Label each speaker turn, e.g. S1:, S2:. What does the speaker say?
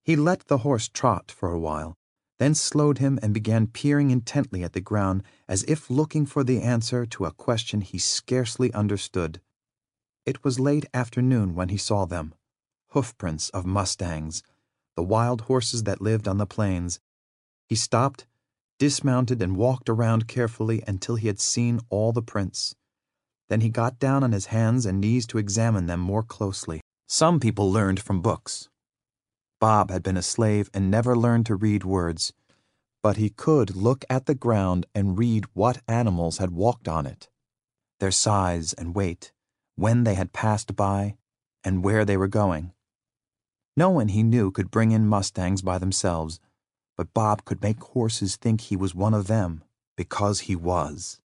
S1: He let the horse trot for a while, then slowed him and began peering intently at the ground as if looking for the answer to a question he scarcely understood. It was late afternoon when he saw them, hoofprints of mustangs, the wild horses that lived on the plains. He stopped, dismounted, and walked around carefully until he had seen all the prints. Then he got down on his hands and knees to examine them more closely. Some people learned from books. Bob had been a slave and never learned to read words, but he could look at the ground and read what animals had walked on it, their size and weight, when they had passed by, and where they were going. No one he knew could bring in mustangs by themselves, but Bob could make horses think he was one of them, because he was.